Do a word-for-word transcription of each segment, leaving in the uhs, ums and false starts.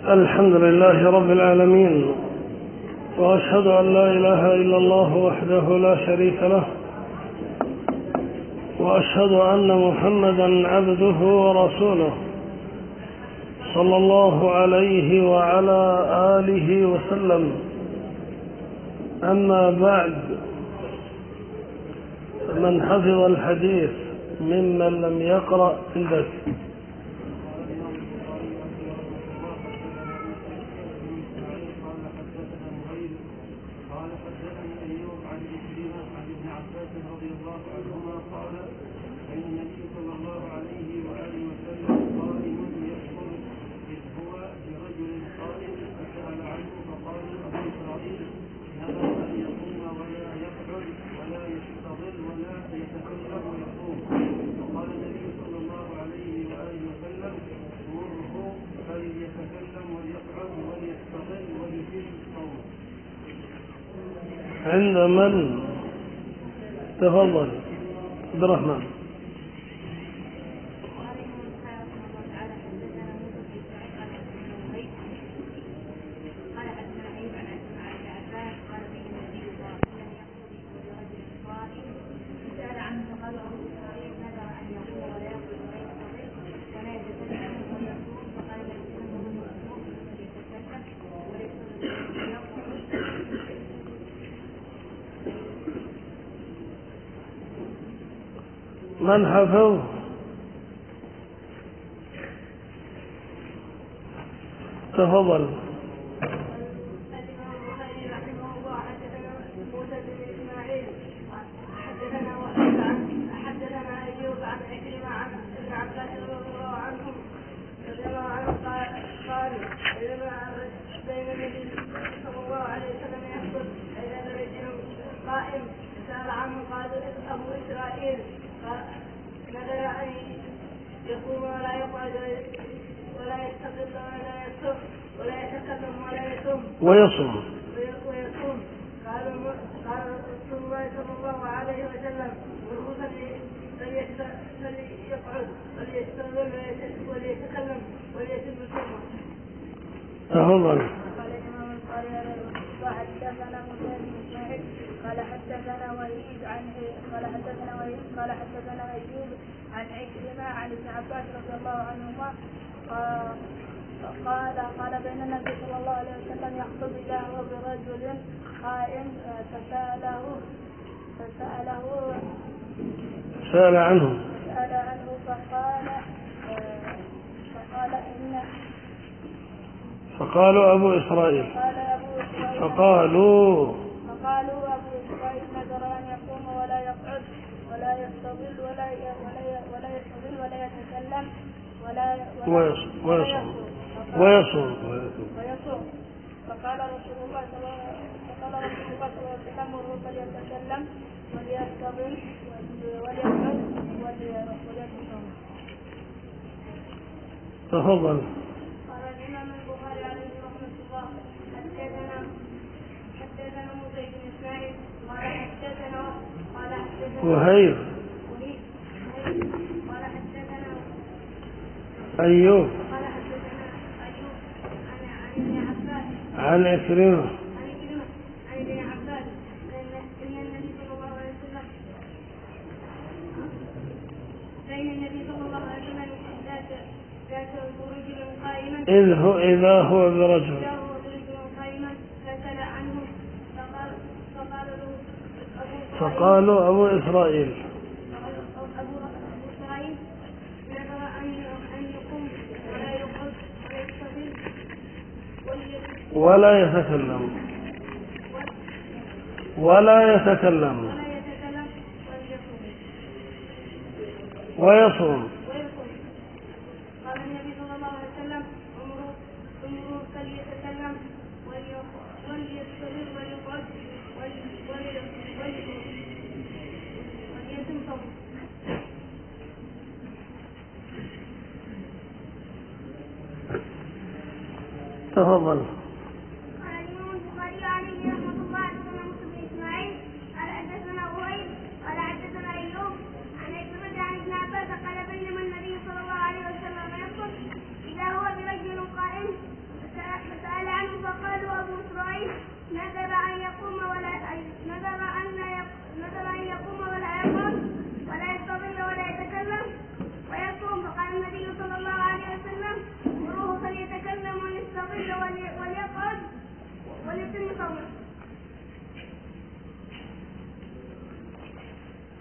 الحمد لله رب العالمين، وأشهد أن لا إله إلا الله وحده لا شريك له، وأشهد أن محمدا عبده ورسوله صلى الله عليه وعلى آله وسلم. أما بعد، من حفظ الحديث ممن لم يقرأ عندك. عند من؟ تفضل عبد الرحمن. من حفظ؟ تفضل. نذر أن يقوم ولا يقعد ولا يستقل ولا يصوم ولا يتكلم ولا يصوم ويصوم ويصوم قال قال رسول الله صلى الله عليه وسلم: فليقعد وليستقل وليتكلم وليتم صومه. تفضل. قال الإمام البخاري حدثنا موسى بن إسماعيل قال حدثنا وهيب عن قال حدثنا وهيب قال حدثنا أيوب عن عكرمة عن ابن عباس رضي الله عنهما قال قال بين النبي صلى الله عليه وسلم يخطب إذا هو برجل قائم فسأله فسأله سأل عنه سأل عنه فقال فقال إن فقالوا أبو إسرائيل قال أبو إسرائيل فقالوا فقالوا أبو إسرائيل نذر أن يقوم ولا يقعد ولا يستظل ولا ولا يستظل ولا يتكلم ولا ويصوم ويصوم ويصوم ويصوم فقال رسول الله صلى الله فقال رسول الله صلى الله عليه وسلم: مره فليتكلم وليستظل وليقعد وليصوم. تفضل. قال الإمام البخاري عليه رحمة الله حدثنا حدثنا موسى بن إسماعيل قال حدثنا قال حدثنا وهيب قال حدثنا أيوب قال حدثنا أيوب عن عن ابن عباس عن عكرمة عن عكرمة عن ابن عباس إن النبي صلى الله عليه وسلم بين النبي صلى الله عليه وسلم ذات ذات رجل قائما إذ هو إذا هو برجل إذا هو برجل قائما فسأل عنه فقال فقال له فقالوا أبو إسرائيل أبو إسرائيل نذر أن يقوم ولا يقعد ولا ولا يستظل يتكلم ولا يتكلم ولا يتكلم ويصوم. ويصوم. قال النبي صلى الله عليه وسلم: امروا امروا فليتكلم وليستظل وليقعد وليتم صومه. تفضل. قال الإمام البخاري عليه رحمة الله حدثنا موسى بن إسماعيل قال حدثنا وهيب قال حدثنا أيوب عن عكرمة عن ابن عباس قال بينما النبي صلى الله عليه وسلم يخطب إذا هو برجل قائم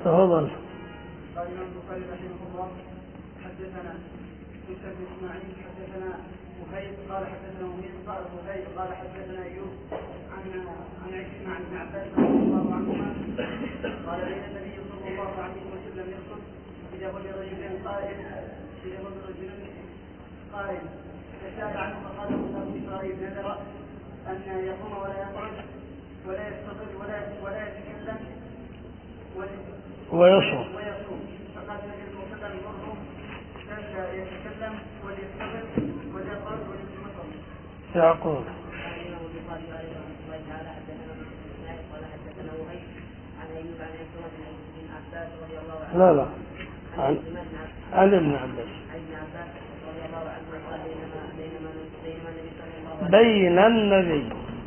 تفضل. قال الإمام البخاري رحمه الله حدثنا موسى بن إسماعيل حدثنا وهيب قال حدثنا وهيب قال وهيب قال حدثنا أيوب عن عن عكرمة عن ابن عباس رضي الله عنهما قال بين النبي صلى الله عليه وسلم يخطب إذا هو برجل قائم إذا هو برجل قائم فسأل عنه فقال له أبو إسرائيل نذر أن يقوم ولا يخرج ولا يستظل ولا ولا يتكلم ويصوم فقال النبي صلى الله عليه وسلم لا يتكلم وليستظل وليخرج وليتمطر. يعقوب. لا لا عن عن ابن عباس بين النبي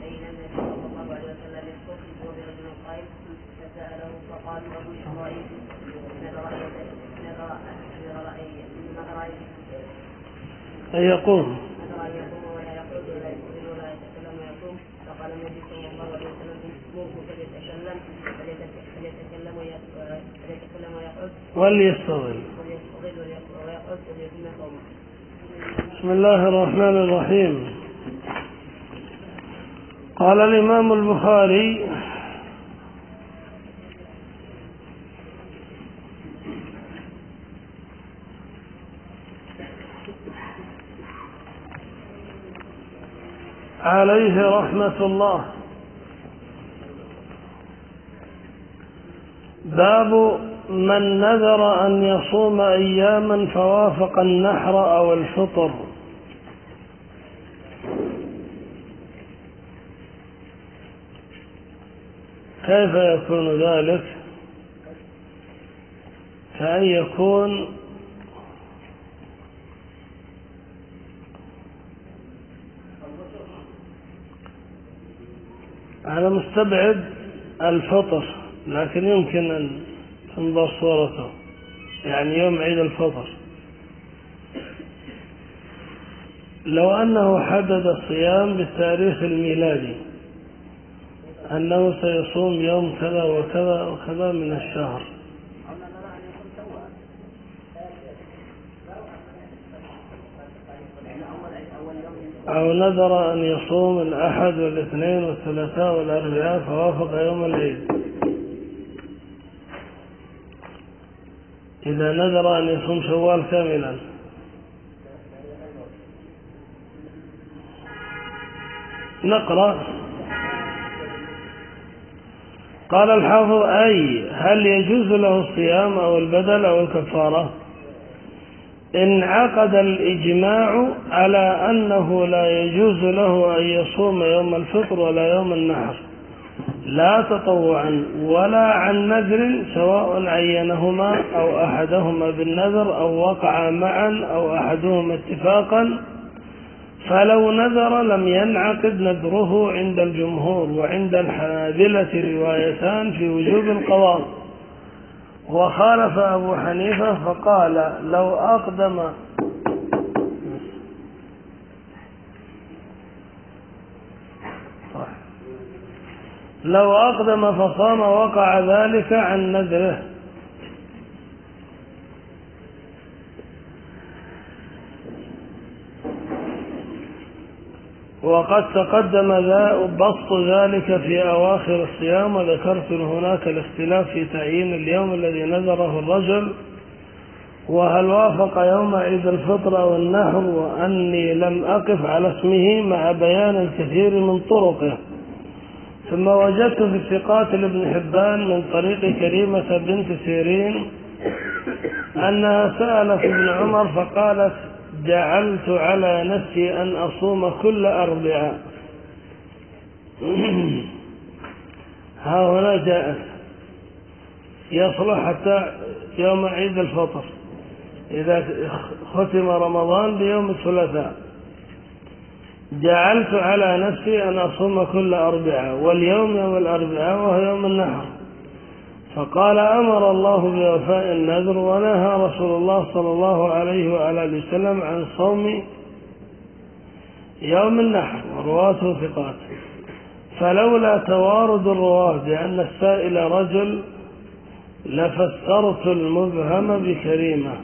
أن يقوم فقال النبي صلى الله عليه وسلم موقف فليتكلم فليتكلم ويقعد وليستظل ويقعد وليتم قومه. بسم الله الرحمن الرحيم. قال الإمام البخاري عليه رحمة الله باب من نذر أن يصوم أياما فوافق النحر أو الفطر. كيف يكون ذلك؟ كأن يكون أنا مستبعد الفطر، لكن يمكن أن تنظر صورته، يعني يوم عيد الفطر. لو أنه حدد الصيام بالتاريخ الميلادي أنه سيصوم يوم كذا وكذا وكذا من الشهر، أو نذر أن يصوم الأحد والاثنين والثلاثاء والأربعاء فوافق يوم العيد، إذا نذر أن يصوم شوال كاملا نقرأ. قال الحافظ: أي هل يجوز له الصيام أو البدل أو الكفارة؟ انعقد الإجماع على أنه لا يجوز له أن يصوم يوم الفطر ولا يوم النحر، لا تطوعا ولا عن نذر، سواء عينهما أو أحدهما بالنذر أو وقع معا أو أحدهما اتفاقا. فلو نذر لم ينعقد نذره عند الجمهور، وعند الحنابلة روايتان في وجوب القضاء. وخالف أبو حنيفة فقال لو أقدم لو أقدم فصام وقع ذلك عن نذره. وقد تقدم بسط ذلك في أواخر الصيام، وذكرت هناك الاختلاف في تعيين اليوم الذي نذره الرجل، وهل وافق يوم عيد الفطر أو النحر، وأني لم أقف على اسمه مع بيان الكثير من طرقه. ثم وجدت في الثقات لابن حبان من طريق كريمة بنت سيرين أنها سألت ابن عمر فقالت: جعلت على نفسي أن أصوم كل أربعاء. ها هنا جاءت يصلح حتى يوم عيد الفطر إذا ختم رمضان بيوم الثلاثاء. جعلت على نفسي أن أصوم كل أربعاء، واليوم يوم الأربعاء وهو يوم النحر. فقال: أمر الله بوفاء النذر، ونهى رسول الله صلى الله عليه وآله وسلم عن صوم يوم النحر، ورواته ثقات. فلولا توارد الرواة بأن السائل رجل لفسرت المبهم بكريمة.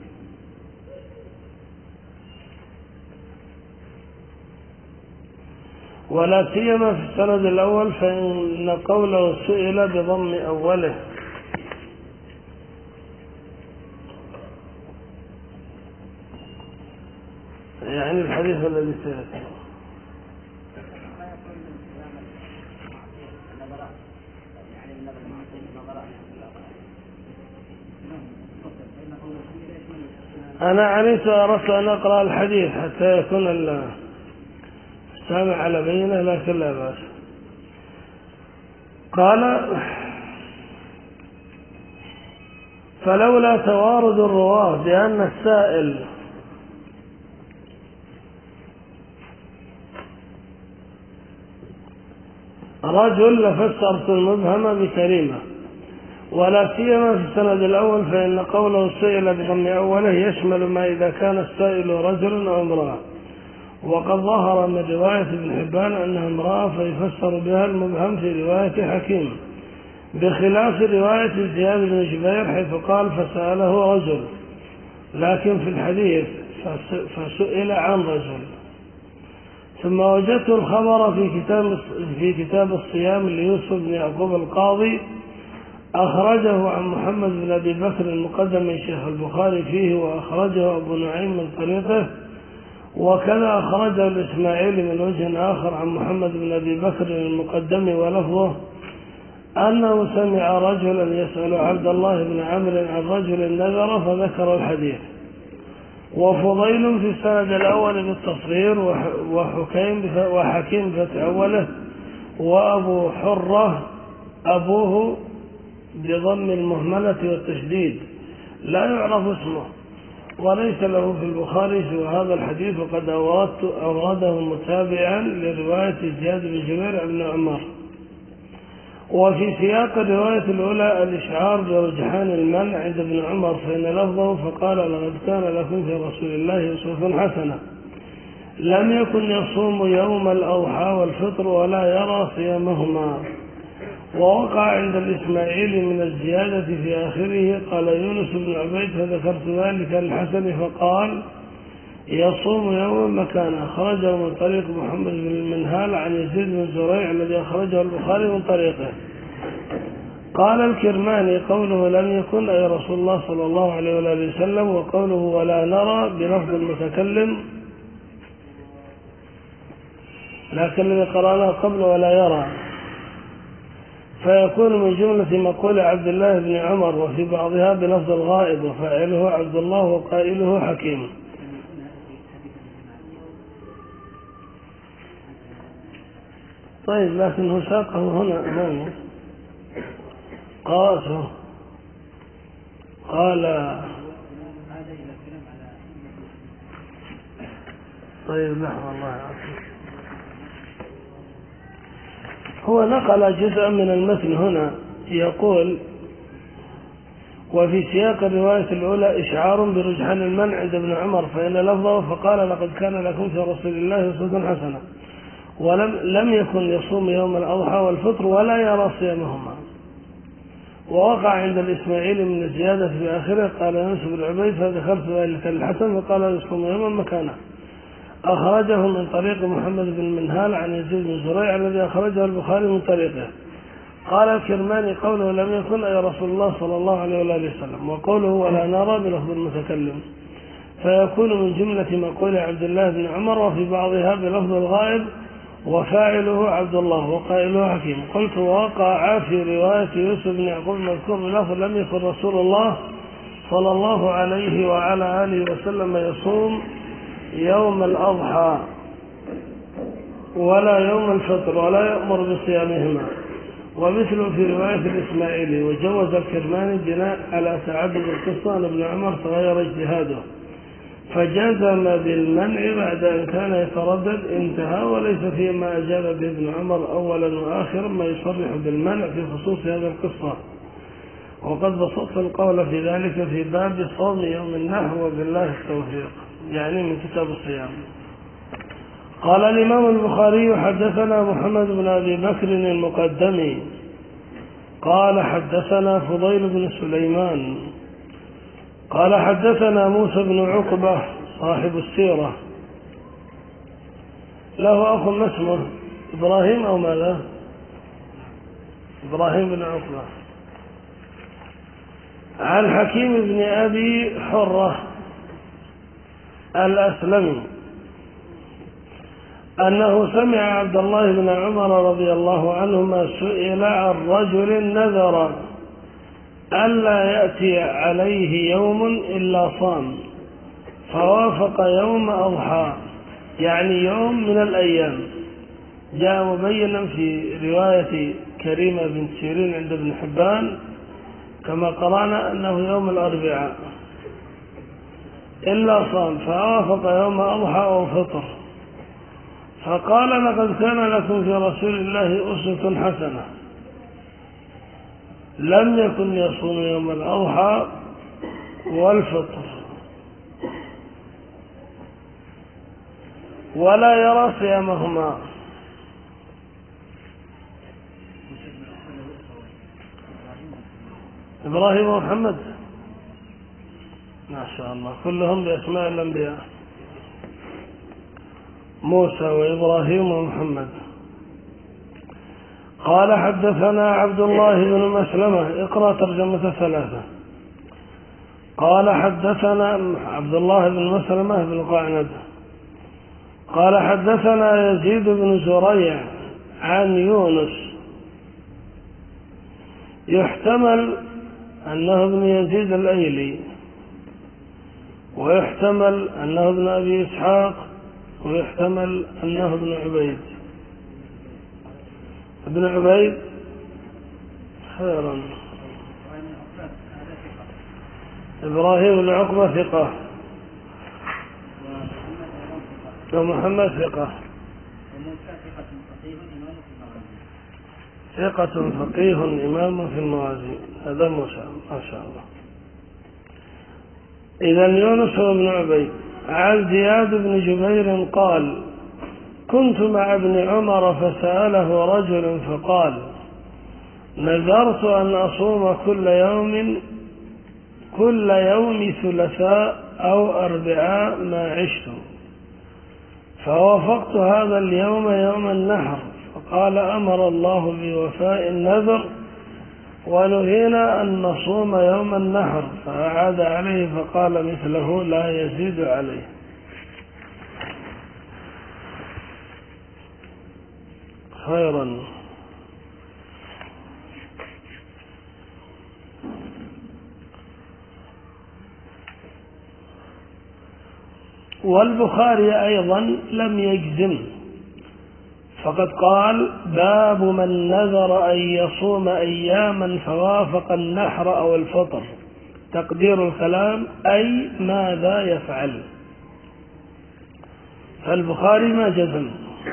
ولا سيما في السند الأول فإن قوله سئل بضم أوله، يعني الحديث الذي سيأتي. أنا عنيت أردت أن أقرأ الحديث حتى يكون السامع على بينه، لكن لا بأس. قال: فلولا توارد الرواة بأن السائل رجل لفسرت المبهم بكريمة. ولا سيما في السند الأول فإن قوله سئل بضم أوله يشمل ما إذا كان السائل رجل أو امرأة، وقد ظهر من رواية ابن حبان أنها امرأة فيفسر بها المبهم في رواية حكيم، بخلاف رواية زياد بن جبير حيث قال فسأله رجل، لكن في الحديث فسئل عن رجل. ثم وجدت الخبر في كتاب في كتاب الصيام ليوسف بن يعقوب القاضي، أخرجه عن محمد بن أبي بكر المقدم من شيخ البخاري فيه، وأخرجه أبو نعيم من طريقه، وكذا أخرجه الإسماعيلي من وجه آخر عن محمد بن أبي بكر المقدم، ولفظه أنه سمع رجلا يسأل عبد الله بن عمرو عن رجل نذر فذكر الحديث. وفضيل في السند الأول بالتصغير، وحكيم وحكيم فتح أوله، وأبو حرة أبوه بضم المهملة والتشديد لا يعرف اسمه، وليس له في البخاري سوى هذا الحديث، وقد أورده متابعا لرواية زياد بن جبير بن عمر. وفي سياق الرواية الأولى الإشعار برجحان المنع عند ابن عمر، فإن لفظه فقال لقد كان لكم في رسول الله أسوة حسنة لم يكن يصوم يوم الأضحى والفطر ولا يرى صيامهما. ووقع عند الإسماعيلي من الزيادة في آخره قال يونس بن عبيد فذكرت ذلك للحسن فقال يصوم يوما مكانه، أخرجه من طريق محمد بن المنهال عن يزيد بن زريع الذي أخرجه البخاري من طريقه. قال الكرماني قوله لم يكن أي رسول الله صلى الله عليه وآله وسلم، وقوله ولا نرى بلفظ المتكلم، لكن الذي قرأناه قبل ولا يرى، فيكون من جملة مقول عبد الله بن عمر، وفي بعضها بلفظ الغائب وفاعله عبد الله وقائله حكيم. طيب، لكنه ساقه هنا أمامه قاسه قال طيب لحظة الله يعافيك، هو نقل جزءا من المتن هنا يقول وفي سياق الرواية الأولى إشعار برجحان المنع عند ابن عمر، فإن لفظه فقال لقد كان لكم في رسول الله أسوة حسنة ولم لم يكن يصوم يوم الأضحى والفطر ولا يرى صيامهما. ووقع عند الإسماعيلي من الزيادة في آخره قال يونس بن عبيد فذكرت ذلك للحسن فقال يصوم يوما مكانه، أخرجه من طريق محمد بن منهال عن يزيد بن زريع الذي أخرجه البخاري من طريقه. قال الكرماني قوله لم يكن أي رسول الله صلى الله عليه وآله وسلم، وقوله ولا نرى بلفظ المتكلم، فيكون من جملة مقول عبد الله بن عمر، وفي بعضها بلفظ الغائب وفاعله عبد الله وقائله حكيم. قلت وقع في رواية يوسف بن يعقوب المذكور بلفظ لم يكن رسول الله صلى الله عليه وعلى آله وسلم يصوم يوم الأضحى ولا يوم الفطر ولا يأمر بصيامهما، ومثله في رواية الإسماعيلي. وجوز الكرماني بناء على تعدد القصة أن ابن عمر تغير اجتهاده فجزم بالمنع بعد أن كان يتردد انتهى، وليس فيما أجاب به ابن عمر أولا وآخرا ما يصرح بالمنع في خصوص هذه القصة، وقد بسطت القول في ذلك في باب صوم يوم النحر وبالله التوفيق، يعني من كتاب الصيام. قال الإمام البخاري حدثنا محمد بن أبي بكر المقدمي قال حدثنا فضيل بن سليمان قال حدثنا موسى بن عقبة صاحب السيرة، له أخ ما اسمه إبراهيم أو ماذا؟ إبراهيم بن عقبة، عن حكيم بن أبي حرة الأسلمي أنه سمع عبد الله بن عمر رضي الله عنهما سئل عن رجل نذر ألا يأتي عليه يوم إلا صام فوافق يوم أضحى، يعني يوم من الأيام. جاء مبينا في رواية كريمة بن سيرين عند ابن حبان كما قرأنا أنه يوم الأربعاء إلا صام فوافق يوم أضحى أو فطر، فقال لقد كان لكم في رسول الله أسوة حسنة، لم يكن يصوم يوم الأضحى والفطر ولا يرى صيامهما. إبراهيم ومحمد ما شاء الله كلهم بأسماء الأنبياء، موسى وإبراهيم ومحمد. قال حدثنا عبد الله بن مسلمة، اقرأ ترجمة ثلاثة. قال حدثنا عبد الله بن مسلمة بن قعنب قال حدثنا يزيد بن زريع عن يونس، يحتمل أنه ابن يزيد الأيلي، ويحتمل أنه ابن أبي إسحاق، ويحتمل أنه ابن عبيد. ابن عبيد خيرا. إبراهيم بن عقبة ثقة، ومحمد ثقة، ثقة فقيه إمام في الموازين. هذا ما شاء الله. إذا يونس وابن عبيد. عن زياد بن جبير قال كنت مع ابن عمر فسأله رجل فقال نذرت أن أصوم كل يوم كل يوم ثلاثاء أو أربعاء ما عشت، فوافقت هذا اليوم يوم النحر، فقال أمر الله بوفاء النذر ونهينا أن نصوم يوم النحر، فأعاد عليه فقال مثله لا يزيد عليه. خيرا. والبخاري أيضا لم يجزم، فقد قال باب من نذر أن يصوم أياما فوافق النحر أو الفطر، تقدير الكلام أي ماذا يفعل، فالبخاري ما جزم.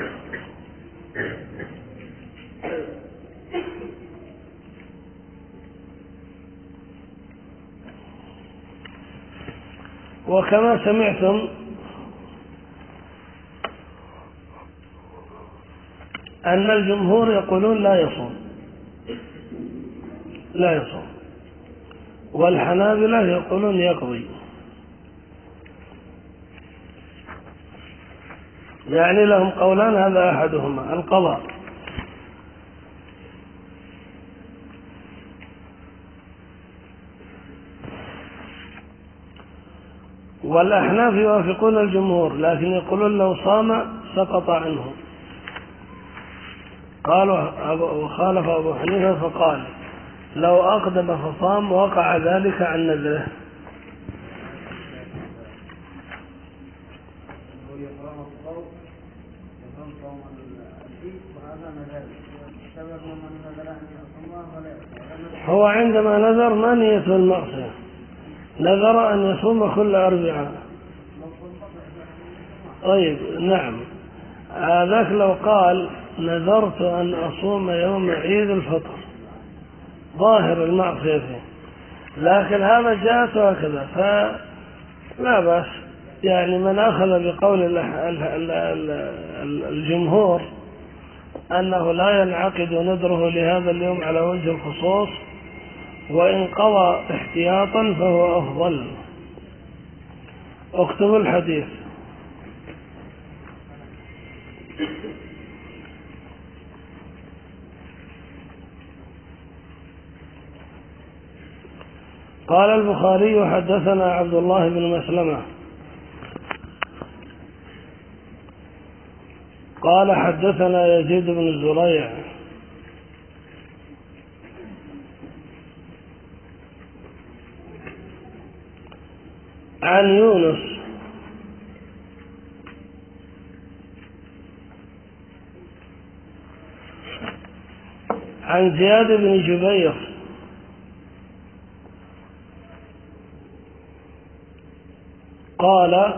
وكما سمعتم أن الجمهور يقولون لا يصوم لا يصوم والحنابلة يقولون يقضي، يعني لهم قولان، هذا أحدهما القضاء. والأحناف يوافقون الجمهور لكن يقولون لو صام سقط عنه. قالوا وخالف أبو حنيفة فقال لو أقدم فصام وقع ذلك عن نذره. هو عندما نذر ما نيته المعصية، نذر أن يصوم كل أربعاء. طيب نعم، هذاك لو قال نذرت أن أصوم يوم عيد الفطر ظاهر المعصية فيه، لكن هذا جاءته هكذا فلا بأس. يعني من أخذ بقول الجمهور أنه لا ينعقد نذره لهذا اليوم على وجه الخصوص، وإن قضى احتياطا فهو أفضل. اكتبوا الحديث. قال البخاري حدثنا عبد الله بن مسلمة قال حدثنا يزيد بن زريع عن يونس عن زياد بن جبير قال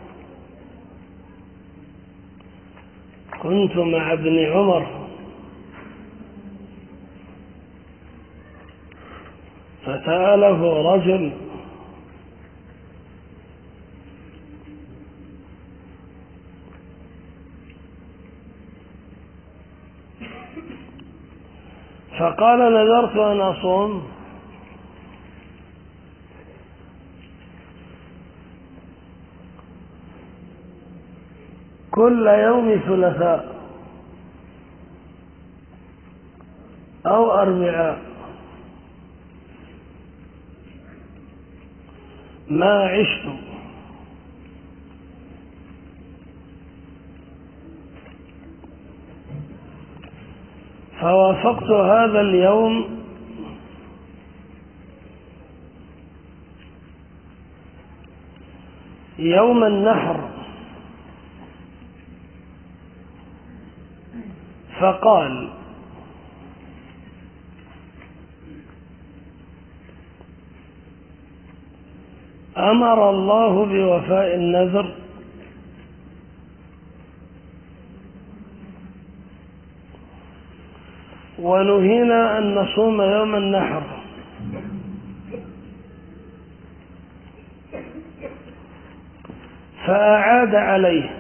كنت مع ابن عمر فسأله رجل فقال نذرت أن أصوم كل يوم ثلاثاء أو أربعاء ما عشت، فوافقت هذا اليوم يوم النحر، فقال أمر الله بوفاء النذر ونهينا أن نصوم يوم النحر، فأعاد عليه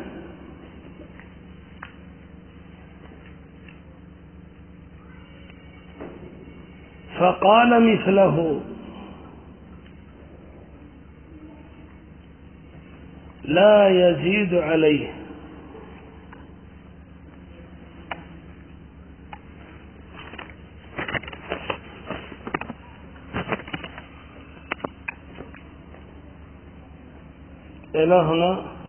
فقال مثله لا يزيد عليه. إلى هنا.